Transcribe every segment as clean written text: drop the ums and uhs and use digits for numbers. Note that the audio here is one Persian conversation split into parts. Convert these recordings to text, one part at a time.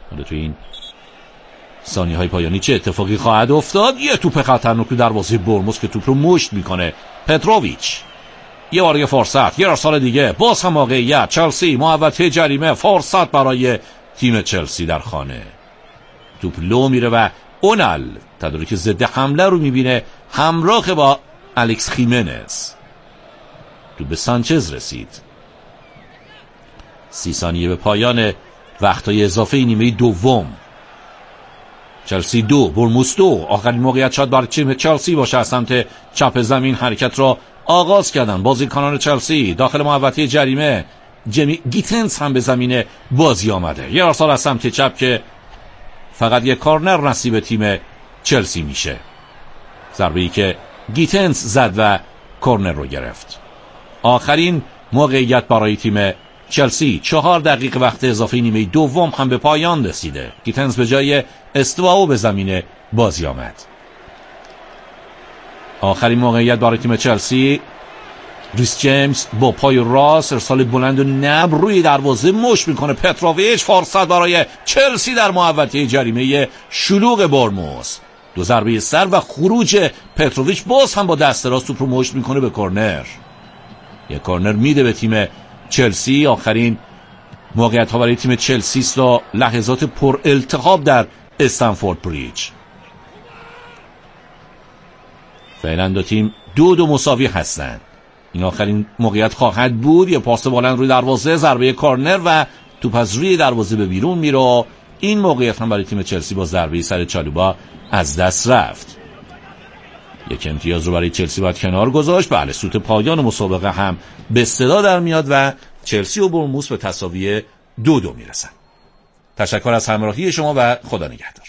حالا تو این ثانیه‌های پایانی چه اتفاقی خواهد افتاد؟ یه توپ خطرناک رو دروازه برموس که توپ رو مشت میکنه پتروویچ. یه بار یه فرصت، یه ارسال دیگه، باز هم موقعیت. چلسی محوطه جریمه، فرصت برای تیم چلسی در خانه. توپ لو میره و اونال تدارک ضد حمله رو میبینه همراه با الکس خیمنز. توپ به سانچز رسید. 30 ثانیه به پایان وقتای اضافه نیمه دوم. چلسی 2 برموس 2. آخرین موقعیت شاید برای تیم چلسی باشه. از سمت چپ زمین حرکت را آغاز کردن بازیکنان چلسی. داخل محوطه جریمه جمی گیتنز هم به زمین بازی آمده. یه ارسال از سمت چپ که فقط یک کارنر نصیب تیم چلسی میشه. ضربه‌ای که گیتنز زد و کورنر رو گرفت. آخرین موقعیت برای تیم چلسی. 4 دقیقه وقت اضافه نیمه دوم هم به پایان رسیده. گیتنز به جای استواو به زمین بازی آمد. آخرین موقعیت برای تیم چلسی. ریس جیمز با پای راست ارسال بلند و نب روی دروازه مشت میکنه پتروویچ. فرصت برای چلسی در محوطه جریمه شلوغ برموس. 2 ضربه سر و خروج پتروویچ. باز هم با دست راست توپ رو مشت میکنه به کورنر. یک کورنر میده به تیم چلسی. آخرین موقعیت ها برای تیم چلسی است و لحظات پر التهاب در استنفورد بریج. فعلا دو تیم 2-2 مساوی هستند. این آخرین موقعیت خواهد بود. یه پاس بلند روی دروازه، ضربه کورنر و توپ از روی دروازه به بیرون میره. این موقعیت هم برای تیم چلسی با ضربه سر چالوبا از دست رفت. یک امتیاز رو برای چلسی باید کنار گذاشت. بله، سوت پایان مسابقه هم به صدا در میاد و چلسی و برموس به تساوی 2-2 میرسن. تشکر از همراهی شما و خدا نگهدار.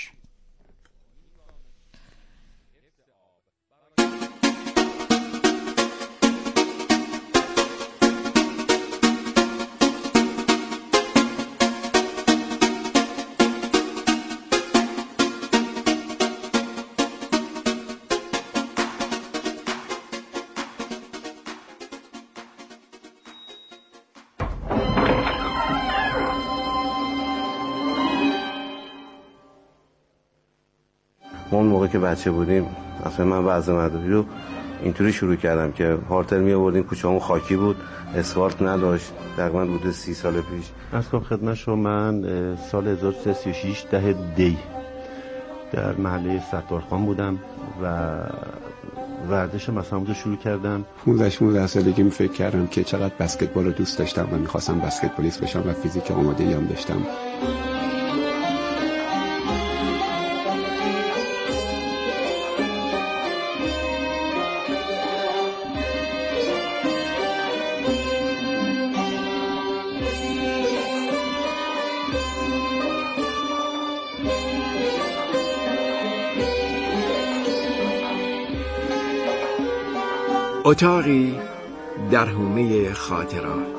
اون موقع که بچه بودیم اصلا من وضع مدرسه رو اینطوری شروع کردم که هارتل می آوردیم، کوچه‌مون خاکی بود، اسفالت نداشت. تقریبا حدود 30 سال پیش. از کنم خدمت شما من سال 1336 ده دی در محله ستارخان بودم و ورزش مثلا رو شروع کردم. 15 سالگی فکر کردم که چقدر بسکتبال رو دوست داشتم و می‌خواستم بسکتبالیست بشم و فیزیک آماده‌ای هم داشتم. اتاقی در حومه خاطرات.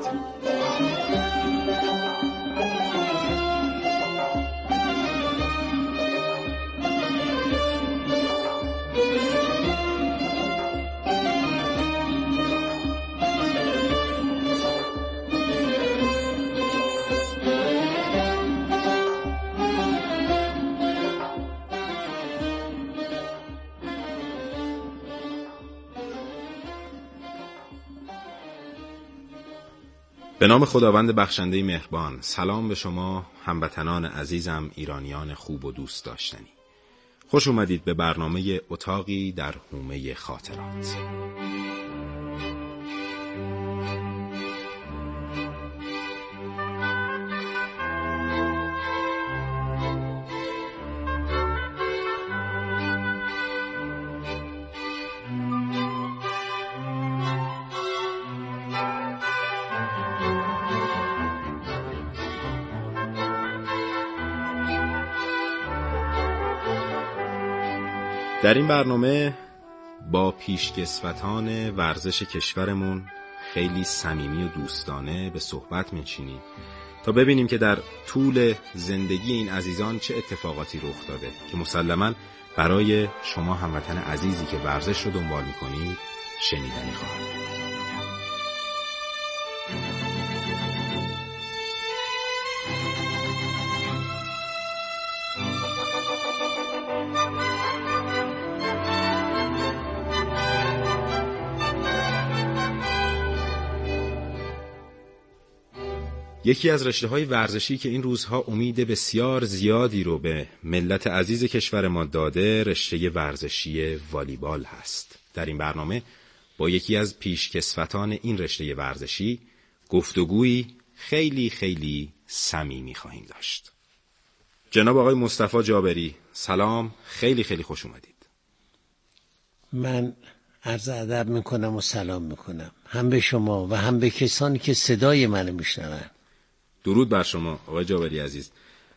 به نام خداوند بخشنده مهربان. سلام به شما هموطنان عزیزم، ایرانیان خوب و دوست داشتنی. خوش اومدید به برنامه اتاقی در حومه خاطرات. در این برنامه با پیشکسوتان ورزش کشورمون خیلی صمیمی و دوستانه به صحبت می‌چینیم تا ببینیم که در طول زندگی این عزیزان چه اتفاقاتی رخ داده که مسلماً برای شما هموطن عزیزی که ورزش رو دنبال می‌کنید شنیدنی خواهد بود. یکی از رشته‌های ورزشی که این روزها امید بسیار زیادی رو به ملت عزیز کشور ما داده، رشته ورزشی والیبال هست. در این برنامه با یکی از پیشکسوتان این رشته ورزشی گفتگویی خیلی خیلی صمیمی خواهیم داشت. جناب آقای مصطفی جابری، سلام، خیلی خیلی خوش اومدید. من عرض ادب میکنم و سلام میکنم، هم به شما و هم به کسانی که صدای منو میشنون. درود بر شما آقای جابری عزیز.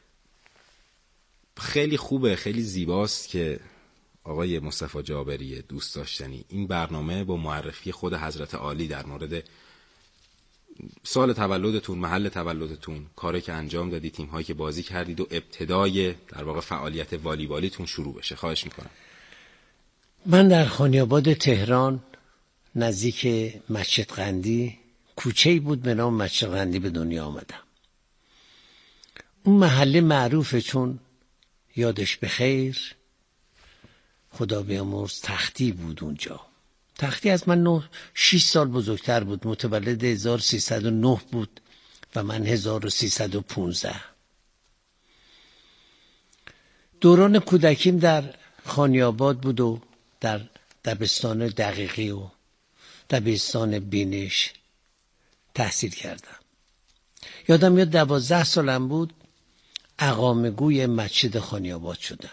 خیلی خوبه، خیلی زیباست که آقای مصطفی جابری دوست داشتنی این برنامه با معرفی خود حضرت عالی در مورد سال تولدتون، محل تولدتون، کاری که انجام دادی، تیم‌هایی که بازی کردید و ابتدای در واقع فعالیت والیبالیتون شروع بشه. خواهش میکنم. من در خانیاباد تهران نزدیک مسجد قندی کوچه‌ای بود به نام مسجد قندی به دنیا آمدم. اون محله معروفه چون یادش بخیر خدا بیامرز تختی بود اونجا. تختی از من 6 سال بزرگتر بود، متولد 1309 بود و من 1315. دوران کودکیم در خانیاباد بود و در دبستان دقیقی و دبستان بینش تحصیل کردم. یادم میاد 12 سالم بود اقامه‌گوی مسجد خانیاباد شدم.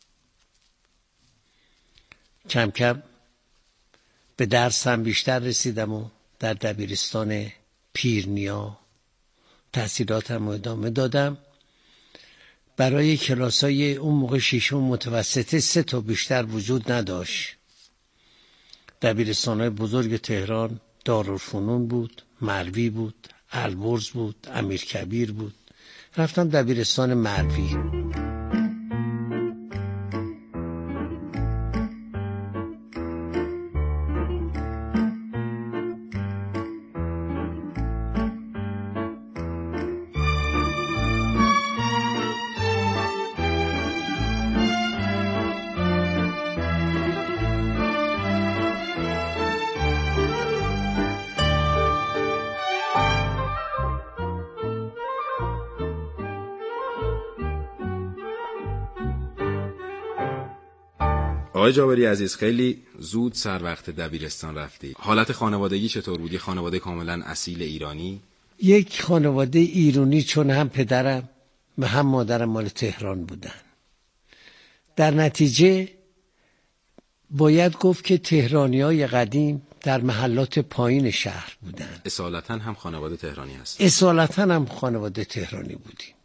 کم کم به درسم بیشتر رسیدم و در دبیرستان پیرنیا تحصیلاتم رو ادامه دادم. برای کلاسای اون موقع ششم متوسطه 3 تا بیشتر وجود نداشت. دبیرستان‌های بزرگ تهران دارالفنون بود، مروی بود، البرز بود، امیرکبیر بود. رفتم دبیرستان مروی. آقای جابری عزیز، خیلی زود سر وقت دبیرستان رفتی. حالت خانوادگی چطور بود؟ خانواده کاملا اصیل ایرانی؟ یک خانواده ایرانی، چون هم پدرم و هم مادرم مال تهران بودن. در نتیجه باید گفت که تهرانیای قدیم در محلات پایین شهر بودن. اصالتا هم خانواده تهرانی هست؟ اصالتا هم خانواده تهرانی بودیم.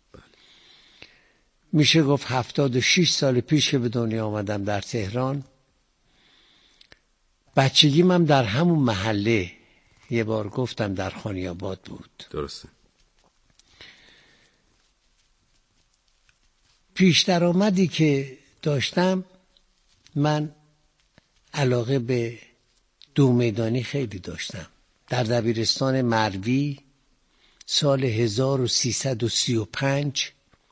میشه گفت 76 سال پیش که به دنیا آمدم در تهران، بچگیم هم در همون محله، یه بار گفتم در خانیاباد بود. درسته. پیش درآمدی که داشتم، من علاقه به دو میدانی خیلی داشتم. در دبیرستان مروی سال 1335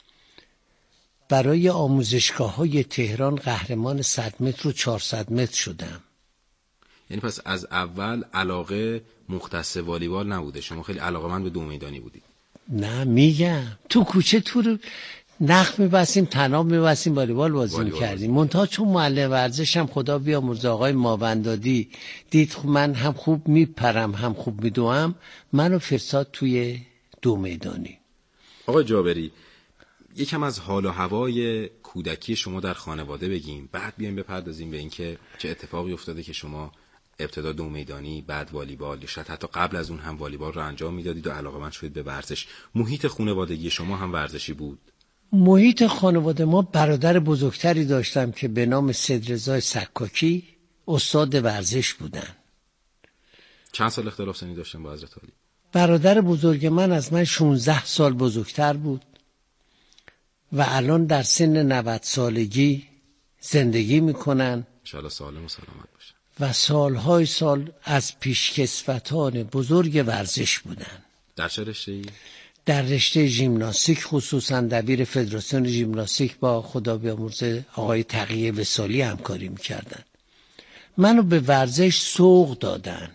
برای آموزشگاه‌های تهران قهرمان 100 متر و 400 متر شدم. یعنی پس از اول علاقه مختص والیبال نبوده، شما خیلی علاقه‌مند به دو میدانی بودید؟ نه، میگم تو کوچه تو رو نخ می‌بستیم، طناب می‌بستیم، والیبال بازی می‌کردیم. منتها چون معلم ورزشم خدا بیامرزه آقای ماوندادی دید من هم خوب میپرم هم خوب میدوام، منو فرستاد توی دو میدانی. آقای جابری، یکم از حال و هوای کودکی شما در خانواده بگیم، بعد بیایم بپردازیم به اینکه چه اتفاقی افتاده که شما ابتدا دو میدانی، بعد والیبال، یا شاید حتی قبل از اون هم والیبال رو انجام میدادید و علاقه‌مند شدید به ورزش. محیط خانوادگی شما هم ورزشی بود؟ محیط خانواده ما برادر بزرگتری داشتم که به نام سیدرضا سکاکی استاد ورزش بودن. چند سال اختلاف سنی داشتن با حضرت عالی؟ برادر بزرگ من از من 16 سال بزرگتر بود و الان در سن 90 سالگی زندگی میکنن. انشاءالله سالم و سلامت باشن. و سالهای سال از پیشکسوتان بزرگ ورزش بودن. در چه رشته‌ای؟ در رشته ژیمناستیک خصوصا دبیر فدراسیون ژیمناستیک با خدا بیامرزه آقای تقی وصالی همکاری میکردن. منو به ورزش سوق دادن.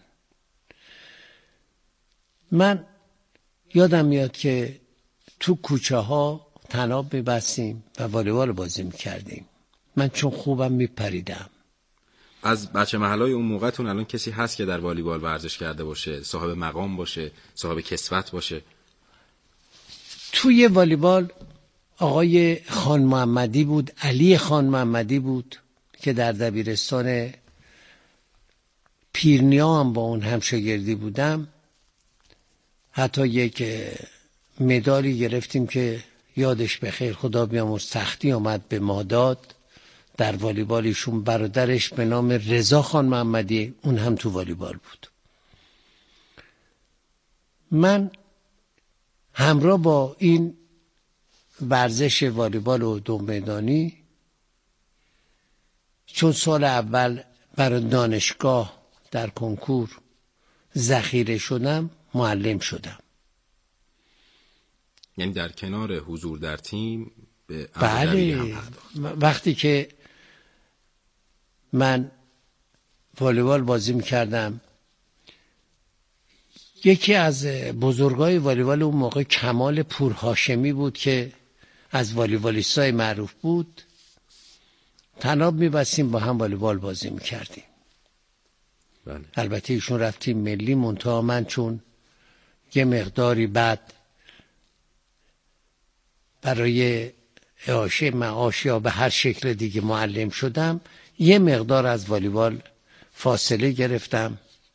من یادم میاد که تو کوچه ها طناب میبستیم و والیبال بازی میکردیم. من چون خوبم میپریدم. از بچه محلای اون موقعتون الان کسی هست که در والیبال ورزش کرده باشه، صاحب مقام باشه، صاحب کسوت باشه؟ توی والیبال آقای خان محمدی بود، علی خان محمدی بود که در دبیرستان پیرنیا هم با اون همشاگردی بودم. حتی یک مدالی گرفتیم که یادش بخیر خدا بیامرز تختی آمد به ما داد در والیبال. ایشون برادرش به نام رضا خان محمدی اون هم تو والیبال بود. من همراه با این ورزش والیبال و دو میدانی چون سال اول برای دانشگاه در کنکور ذخیره شدم، معلم شدم. یعنی در کنار حضور در تیم به بله. وقتی که من والیبال بازی میکردم، یکی از بزرگای والیبال اون موقع کمال پورهاشمی بود که از والیبالیستای معروف بود. طناب میبستیم با هم والیبال بازی میکردیم. بله. البته ایشون رفتیم ملی، منتها من چون یه مقداری بعد برای اعاشه معاش یا به هر شکل دیگه معلم شدم، یه مقدار از والیبال فاصله گرفتم،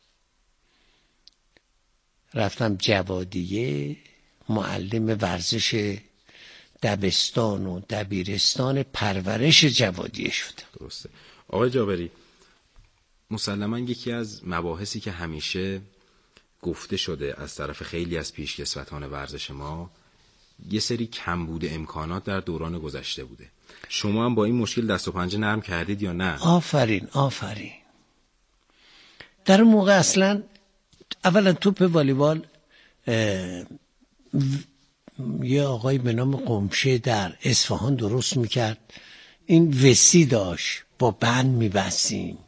رفتم جوادیه معلم ورزش دبستان و دبیرستان پرورش جوادیه شدم. درسته. آقای جابری، مسلماً یکی از مباحثی که همیشه گفته شده از طرف خیلی از پیشکسوتان ورزش ما، یه سری کمبود امکانات در دوران گذشته بوده. شما هم با این مشکل دست و پنجه نرم کردید یا نه؟ آفرین. در اون موقع اصلا اولا توپ والیبال یه آقای به نام قمشه در اصفهان درست میکرد. این وسی داشت، با بند میبستیم،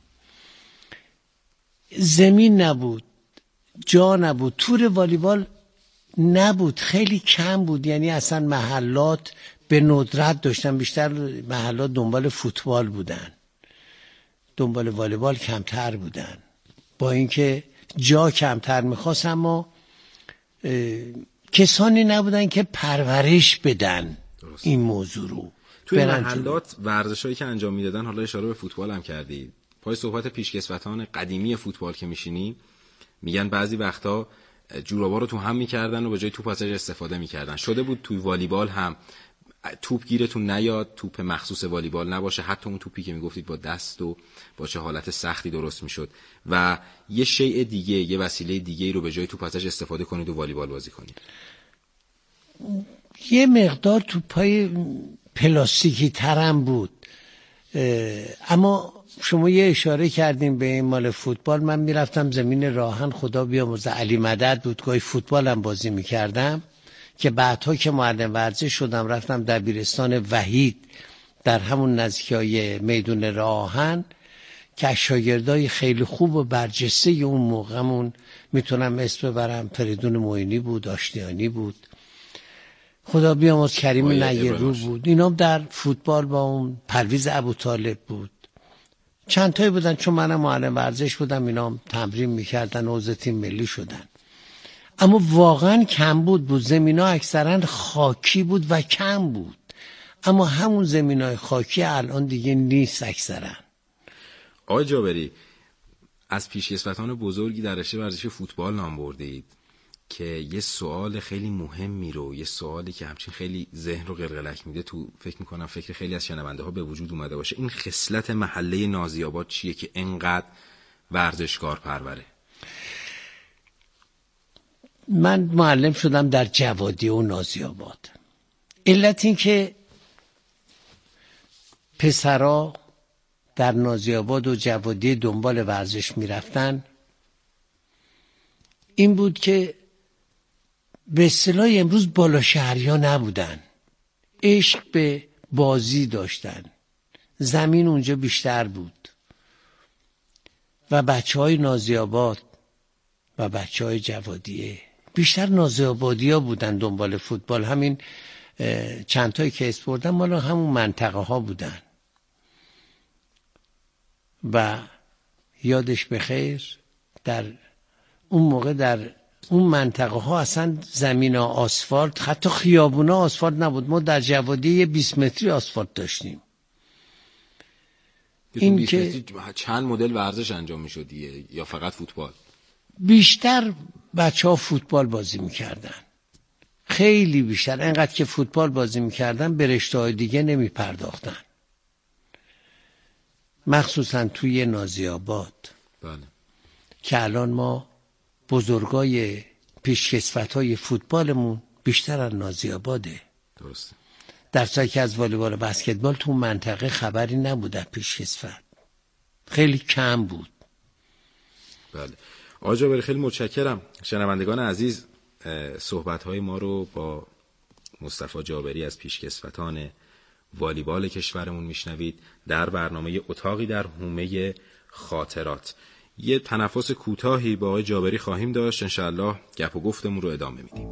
زمین نبود، جا نبود، تور والیبال نبود، خیلی کم بود. یعنی اصلا محلات به ندرت داشتن، بیشتر محلات دنبال فوتبال بودن، دنبال والیبال کمتر بودن، با اینکه جا کمتر میخواست، اما کسانی نبودن که پرورش بدن. درست. این موضوع رو توی محلات ورزشایی که انجام میدادن، حالا اشاره به فوتبال هم کردید، پای صحبت پیشکسوتان قدیمی فوتبال که میشینی میگن بعضی وقتا جورابا رو تو هم میکردن و به جای توپ ازش استفاده میکردن. شده بود توی والیبال هم توپ گیرتون نیاد، توپ مخصوص والیبال نباشه، حتی اون توپی که میگفتید با دست و با چه حالت سختی درست میشد و یه شیء دیگه، یه وسیله دیگه رو به جای توپ ازش استفاده کنید و والیبال بازی کنید؟ یه مقدار توپای پلاستیکی ترم بود، اما شما یه اشاره کردیم به این مال فوتبال. من میرفتم زمین راهن، خدا بیامرزه علی مدد بود، گاهی فوتبال هم بازی میکردم که بعدها که معلم ورزش شدم رفتم دبیرستان وحید در همون نزدیکای میدون راهن که شاگردای خیلی خوب و برجسته اون موقعمون میتونم اسم ببرم، فریدون معینی بود، آشتیانی بود، خدا بیامرز کریم نیرو بود، اینا در فوتبال با اون پرویز ابوطالب بود، چند تایی بودن. چون منم معلم ورزش بودم اینا تمرین میکردن و عضو تیم ملی شدن. اما واقعا کم بود. زمینا اکثرا خاکی بود و کم بود، اما همون زمینای خاکی الان دیگه نیست اکثرا. آقای جابری، از پیشکسوتان بزرگی در رشته ورزش فوتبال نام بردید که یه سوال خیلی مهمی رو، یه سوالی که همچین خیلی ذهن رو قلقلک میده، تو فکر میکنم فکر خیلی از شنونده ها به وجود اومده باشه. این خصلت محله نازی‌آباد چیه که انقدر ورزشکار پروره؟ من معلم شدم در جوادی و نازی‌آباد. علت این که پسرا در نازی‌آباد و جوادی دنبال ورزش میرفتن این بود که به اصطلاح امروز بالا شهریا نبودن، عشق به بازی داشتن، زمین اونجا بیشتر بود و بچه‌های نازی‌آباد و بچه‌های جوادیه بیشتر نازی‌آبادی‌ها بودن دنبال فوتبال. همین چند تایی که اسم بردم مال همون منطقه ها بودن و یادش بخیر در اون موقع در اون منطقه ها اصلا زمین ها آسفالت، حتی خیابون ها آسفالت نبود. ما در جوادی 20 متری آسفالت داشتیم. این که چند مدل ورزش انجام می شدیه یا فقط فوتبال؟ بیشتر بچه ها فوتبال بازی میکردن، خیلی بیشتر. انقدر که فوتبال بازی میکردن به رشته های دیگه نمی پرداختن، مخصوصا توی نازی‌آباد. بله. که الان ما بزرگای پیشکسوت‌های فوتبالمون بیشتر از نازی‌آباده. درسته. در صورتی که از والیبال و بسکتبال تو منطقه خبری نبود از پیشکسوت، خیلی کم بود. بله. آقای جابری خیلی متشکرم. شنوندگان عزیز، صحبت‌های ما رو با مصطفی جابری از پیشکسوتان والیبال کشورمون میشنوید در برنامه اتاقی در حومه خاطرات. یه تنفس کوتاهی با آقای جابری خواهیم داشت، انشاءالله گپ و گفتمون رو ادامه میدیم.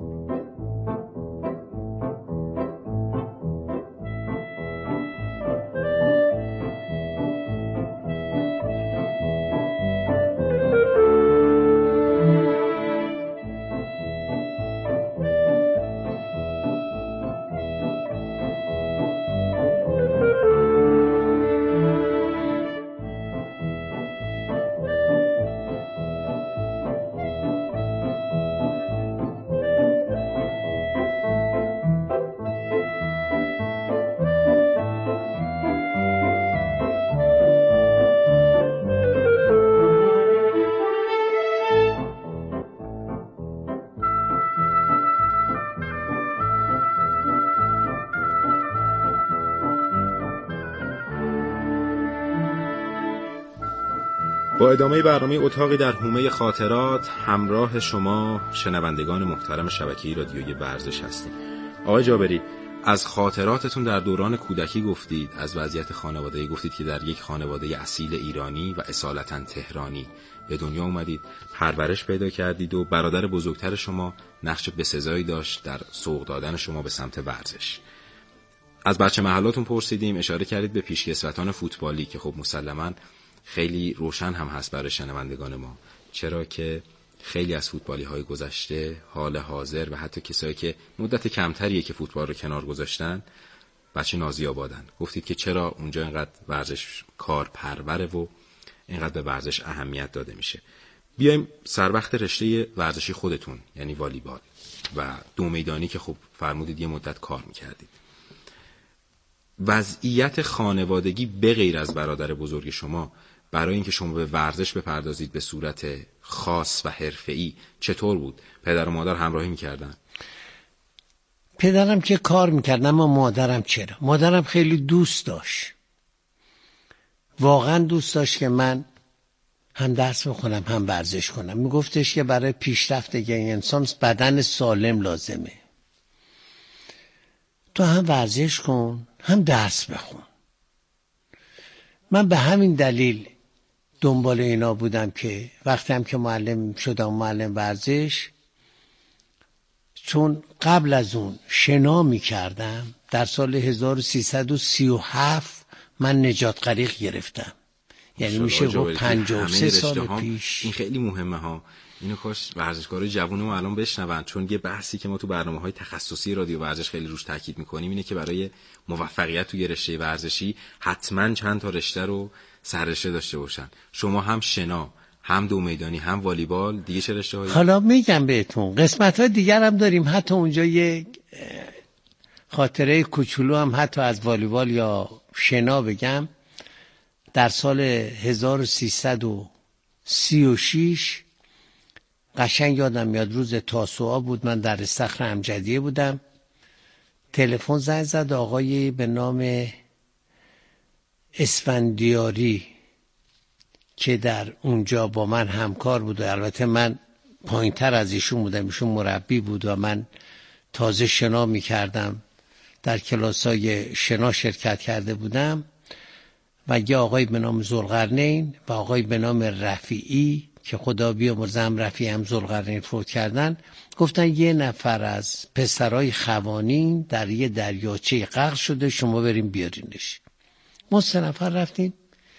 با ادامه برنامه اتاقی در حومه خاطرات همراه شما شنوندگان محترم شبکه رادیویی ورزش هستیم. آقای جابری، از خاطراتتون در دوران کودکی گفتید، از وضعیت خانوادگی گفتید که در یک خانواده اصیل ایرانی و اصالتا تهرانی به دنیا اومدید، پرورش پیدا کردید و برادر بزرگتر شما نقش بسزایی داشت در سوق دادن شما به سمت ورزش. از بچه محلاتون پرسیدیم، اشاره کردید به پیشکسوتان فوتبالی که خب مسلماً خیلی روشن هم هست برای شنوندگان ما، چرا که خیلی از فوتبالی های گذشته، حال حاضر و حتی کسایی که مدت کمتریه که فوتبال رو کنار گذاشتن بچه نازی‌آبادن. گفتید که چرا اونجا اینقدر ورزش کار پروره و اینقدر به ورزش اهمیت داده میشه. بیایم سر وقت رشته ورزشی خودتون، یعنی والیبال و دو میدانی که خب فرمودید یه مدت کار میکردید. وضعیت خانوادگی به غیر از برادر بزرگ شما برای اینکه شما به ورزش بپردازید به صورت خاص و حرفه‌ای چطور بود؟ پدر و مادر همراهی میکردن؟ پدرم که کار میکرد، اما مادرم چرا؟ مادرم خیلی دوست داشت، واقعا دوست داشت که من هم درس بخونم هم ورزش کنم. میگفتش که برای پیشرفت یک انسان بدن سالم لازمه، تو هم ورزش کن هم درس بخون. من به همین دلیل دنبال اینا بودم که وقتی هم که معلم شدم، معلم ورزش، چون قبل از اون شنا میکردم، در سال 1337 من نجات غریق گرفتم، یعنی میشه گفت 53 سال پیش. این خیلی مهمه ها، اینو کاش ورزشکارای جوون ما الان بشنون، چون یه بحثی که ما تو برنامه‌های تخصصی رادیو ورزش خیلی روش تاکید میکنیم اینه که برای موفقیت توی رشته ورزشی حتما چند تا رشته رو سررشته داشته باشن. شما هم شنا، هم دو میدانی، هم والیبال، دیگه چه رشته‌هایی؟ حالا میگم بهتون قسمت‌های دیگر هم داریم. حتی اونجا یه خاطره کوچولو هم حتی از والیبال یا شنا بگم. در سال 1336 قشنگ یادم میاد، روز تاسوعا بود، من در استخر امجدیه بودم. تلفن زنگ زد آقایی به نام اسفندیاری که در اونجا با من همکار بود و البته من پایینتر از ایشون بودم، ایشون مربی بود و من تازه شنا میکردم، در کلاسای شنا شرکت کرده بودم و یه آقای به نام ذوالقرنین و آقای به نام رفیعی که خدا بیامرزه رفیعی هم ذوالقرنین فوت کردن، گفتن یه نفر از پسرای خوانین در یه دریاچه غرق شده، شما بریم بیارینش. ما 3 نفر رفتیم.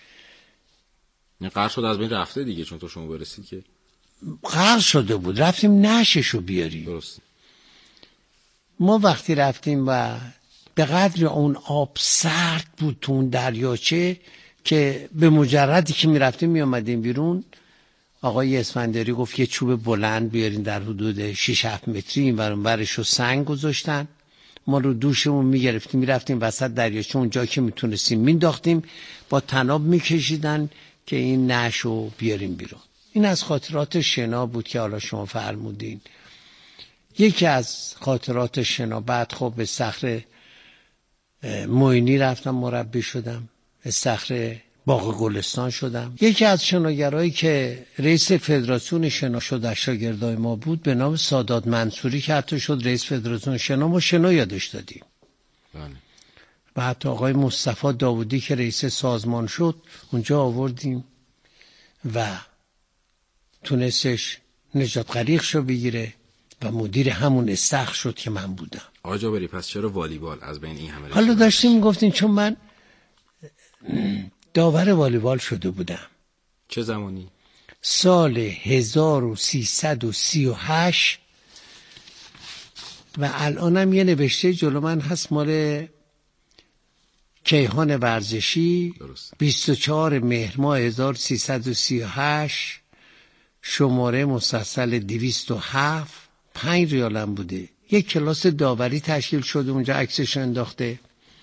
غرق شد از بین رفته دیگه، چون تو شما برسید که غرق شده بود، رفتیم نششو بیاریم. درست. ما وقتی رفتیم و به قدر اون آب سرد بود تو اون دریاچه که به مجردی که میرفتیم میامدیم بیرون، آقای اسفندیاری گفت یه چوب بلند بیارین در حدود 6-7 متری، این ور اون ورشو سنگ گذاشتن، ما رو دوشمون میگرفتیم میرفتیم وسط دریاچه، اونجا که میتونستیم مینداختیم، با طناب میکشیدن که این نشو بیاریم بیرون. این از خاطرات شنا بود که حالا شما فرمودین. یکی از خاطرات شنا، بعد خب به صخره معینی رفتم مربی شدم، استخر باغ گلستان شدم. یکی از شناگرایی که رئیس فدراسیون شنا شد در شاگردای ما بود به نام سادات منصوری که حتی شد رئیس فدراسیون شنا، ما شنا یادش دادیم. و حتی آقای مصطفی داودی که رئیس سازمان شد اونجا آوردیم و تونستش نجات غریق شو بگیره و مدیر همون استخر شد که من بودم. آقا جابری پس چرا والیبال از بین این همه؟ حالا داشتیم گفتیم چون من داور والیبال شده بودم. چه زمانی؟ سال 1338 و الانم یه نوشته جلو من هست مال کیهان ورزشی. درست. 24 مهر ماه 1338 شماره مستحصل 207 5 ریالم بوده. یک کلاس داوری تشکیل شده اونجا، عکسش انداخته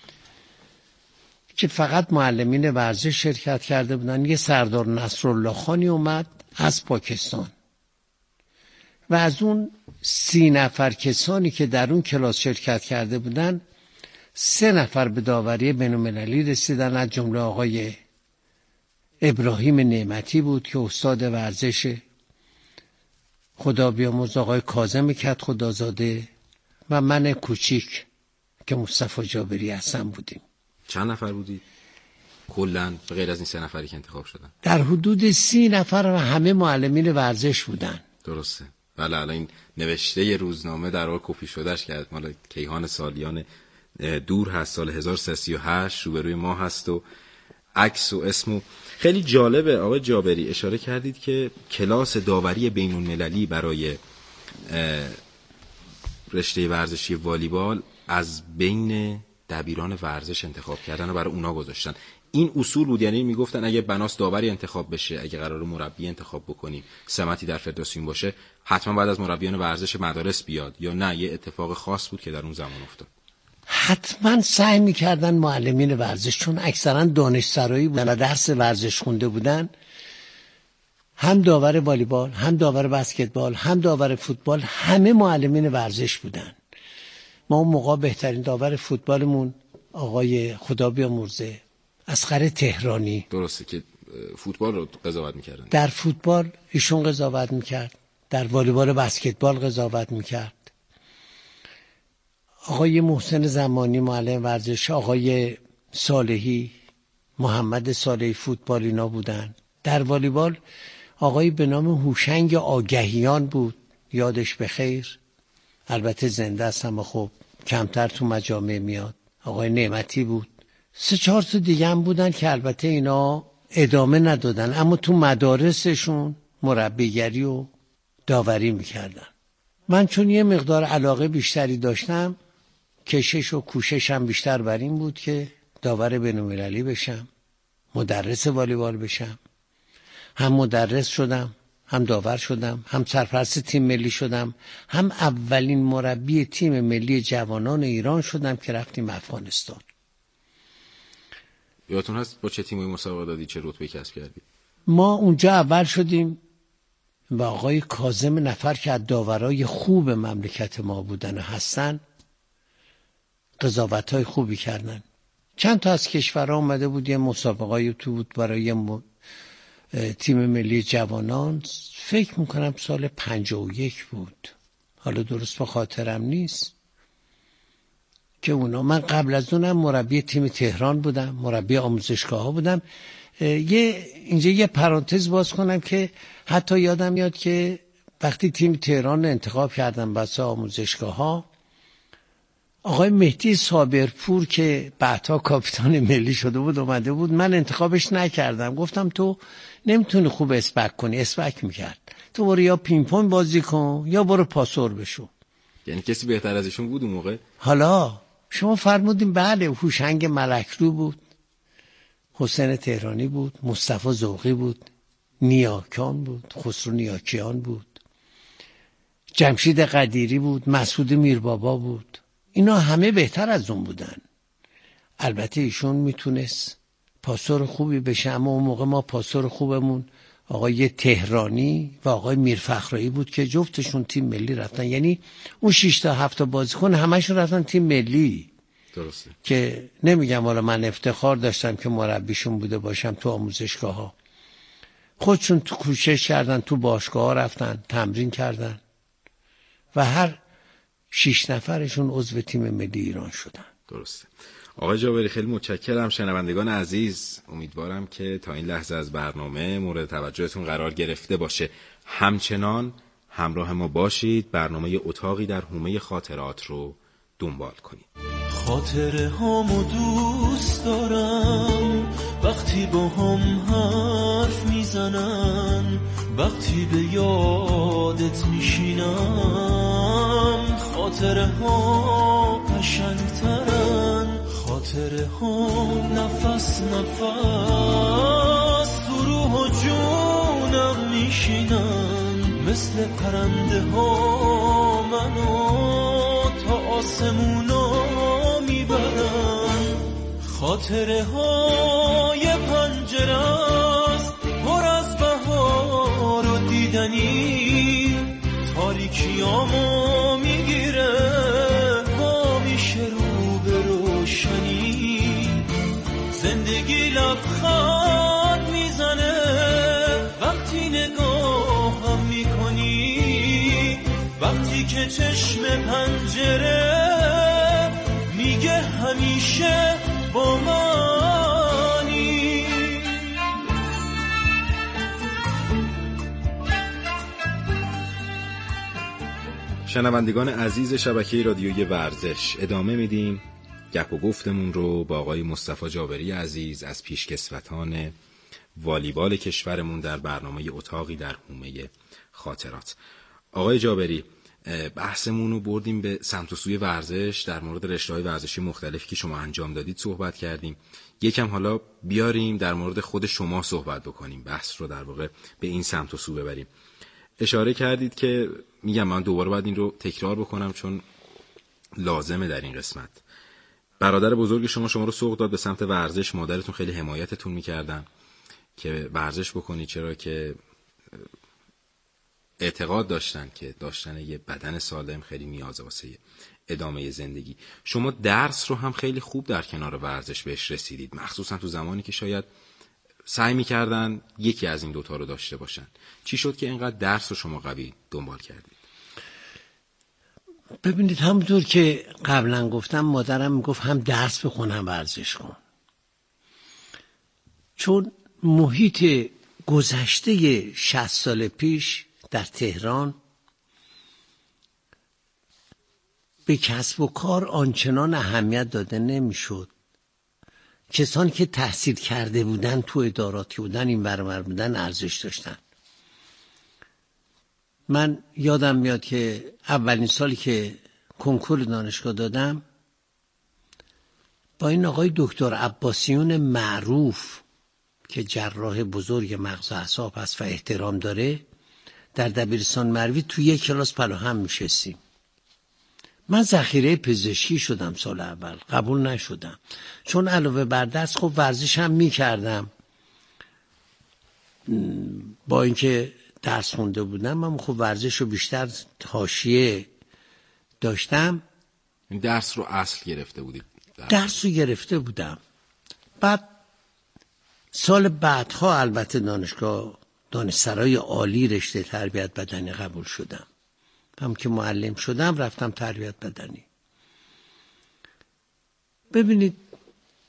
که فقط معلمین ورزش شرکت کرده بودن. یه سردار نصرالله خانی اومد از پاکستان و از اون 30 نفر کسانی که در اون کلاس شرکت کرده بودن 3 نفر به داوری بین‌المللی رسیدن، از جمله آقای ابراهیم نعمتی بود که استاد ورزش، خدا بیامرز آقای کاظم کت خدازاده و من کوچیک که مصطفی جابری هستم بودیم. چند نفر بودید کلاً به غیر از این 3 نفری که انتخاب شدن؟ در حدود 30 نفر و همه معلمین ورزش بودن. درسته. بله الان این نوشته ی روزنامه در واقع کپی شدهش کرد، مال کیهان سالیان دور هست، سال 1338 روبروی ما هست و عکس و اسم. خیلی جالبه آقای جابری اشاره کردید که کلاس داوری بین‌المللی برای رشته ورزشی والیبال از بین دبیران ورزش انتخاب کردن و برای اونا گذاشتن. این اصول بود، یعنی میگفتن اگه بناس داوری انتخاب بشه، اگه قرار مربی انتخاب بکنیم، سمتی در فدراسیون باشه، حتما بعد از مربیان ورزش مدارس بیاد، یا نه یه اتفاق خاص بود که در اون زمان افتاد؟ حتما سعی میکردن معلمین ورزش، چون اکثرا دانشسرایی بودن و درس ورزش خونده بودن، هم داور والیبال، هم داور بسکتبال، هم داور فوتبال، همه معلمین ورزش بودن. ما اون موقع بهترین داور فوتبالمون آقای خدا بیامرزه اصغر تهرانی، درسته که فوتبال رو قضاوت میکردن. در فوتبال ایشون قضاوت میکرد، در والیبال بسکتبال قضاوت میکرد. آقای محسن زمانی معلم ورزش، آقای صالحی، محمد صالحی فوتبال اینا بودن. در والیبال آقای به نام هوشنگ آگهیان بود، یادش بخیر، البته زنده است اما خب کمتر تو مجامع میاد. آقای نعمتی بود. 3-4 تا دیگه هم بودن که البته اینا ادامه ندادن، اما تو مدارسشون مربیگری و داوری میکردن. من چون یه مقدار علاقه بیشتری داشتم، کشش و کوششم بیشتر بر این بود که داور بین‌المللی بشم، مدرس والیبال بشم. هم مدرس شدم، هم داور شدم، هم سرپرست تیم ملی شدم، هم اولین مربی تیم ملی جوانان ایران شدم که رفتیم افغانستان. یادتون هست با چه تیمی مسابقه دادی، چه رتبه‌ای کسب کردی؟ ما اونجا اول شدیم و آقای کاظم نفر که از داورای خوب مملکت ما بودن و هستن قضاوت‌های خوبی کردن. چند تا از کشورها اومده بود، یه مسابقه‌ای تو بود برای تیم ملی جوانان، فکر میکنم سال 51 بود، حالا درست به خاطرم نیست، که من قبل از اونم مربی تیم تهران بودم، مربی آموزشگاه ها بودم. اینجا یه پرانتز باز کنم که حتی یادم میاد که وقتی تیم تهران انتخاب کردم واسه آموزشگاه ها، آقای مهدی صابرپور که بعدها کاپیتان ملی شده بود اومده بود، من انتخابش نکردم، گفتم تو نمیتونی خوب اسپک کنی، اسپک میکرد، تو برو یا پینگ پونگ بازی کن یا برو پاسور بشو. یعنی کسی بهتر از ایشون بود اون موقع؟ حالا شما فرمودین بله، هوشنگ ملکلو بود، حسین تهرانی بود، مصطفی ذوقی بود، نیاکان بود، خسرو نیاکیان بود، جمشید قدیری بود، مسعود میربابا بود، اینا همه بهتر از اون بودن. البته ایشون میتونست پاسور خوبی بشه، اما اون موقع ما پاسور خوبمون آقای تهرانی و آقای میرفخرایی بود که جفتشون تیم ملی رفتن، یعنی اون 6 تا 7 تا بازیکن همشون رفتن تیم ملی. درسته. که نمیگم حالا من افتخار داشتم که مربیشون بوده باشم تو آموزشگاه ها، خودشون تو کوشش کردن، تو باشگاه ها رفتن تمرین کردن و هر 6 نفرشون عضو تیم ملی ایران شدن. درسته. آقای جابری خیلی متشکرم. شنوندگان عزیز، امیدوارم که تا این لحظه از برنامه مورد توجهتون قرار گرفته باشه. همچنان همراه ما باشید، برنامه اتاقی در حومه خاطرات رو دنبال کنید. خاطره هامو دوست دارم وقتی با هم حرف میزنن، وقتی به یادت میشینم، خاطره ها قشنگترن، خاطره ها نفس نفس تو روح و جونم میشینن، مثل پرنده ها منو تا آسمونا میبرن، خاطره های پنجره است پر از بهار و دیدنی، تاریکیامو میگیره با میشه رو به روشنی، زندگی لبخند میزنه وقتی نگاهم میکنی، وقتی که چشم پنجره میگه همیشه با منی. شنوندگان عزیز شبکه رادیوی ورزش، ادامه میدیم گپ و گفتمون رو با آقای مصطفی جابری عزیز از پیشکسوتان والیبال کشورمون در برنامه اتاقی در حومه خاطرات. آقای جابری، بحثمون رو بردیم به سمت و سوی ورزش، در مورد رشته‌های ورزشی مختلفی که شما انجام دادید صحبت کردیم. یکم حالا بیاریم در مورد خود شما صحبت بکنیم، بحث رو در واقع به این سمت و سو ببریم. اشاره کردید که میگم من دوباره باید این رو تکرار بکنم چون لازمه در این قسمت. برادر بزرگ شما رو سوق داد به سمت ورزش، مادرتون خیلی حمایتتون میکردن که ورزش بکنی، چرا که اعتقاد داشتن که داشتن یه بدن سالم خیلی نیازه واسه ادامه زندگی. شما درس رو هم خیلی خوب در کنار ورزش بهش رسیدید، مخصوصا تو زمانی که شاید سعی میکردن یکی از این دوتا رو داشته باشن. چی شد که اینقدر درس رو شما قوی دنبال کردید؟ ببینید، همونطور که قبلا گفتم مادرم میگفت هم درس بخون هم ورزش کن، چون محیط گذشته 60 سال پیش در تهران به کسب و کار آنچنان اهمیت داده نمیشد. کسانی که تحصیل کرده بودن، تو اداراتی بودن، این برابر بودن، ارزش داشتن. من یادم میاد که اولین سالی که کنکور دانشگاه دادم با این آقای دکتر عباسیون معروف که جراح بزرگ مغز و اعصاب هست و احترام داره، در دبیرستان مروی تو یک کلاس پلو هم میشستیم. من ذخیره پزشکی شدم سال اول، قبول نشدم، چون علاوه بر درس خب ورزش هم میکردم. با اینکه درس خونده بودم من خب ورزش رو بیشتر حاشیه داشتم. این درس رو اصل گرفته بودید؟ درس رو گرفته بودم. بعد سال بعدها البته دانشسرای عالی رشته تربیت بدنی قبول شدم. هم که معلم شدم رفتم تربیت بدنی. ببینید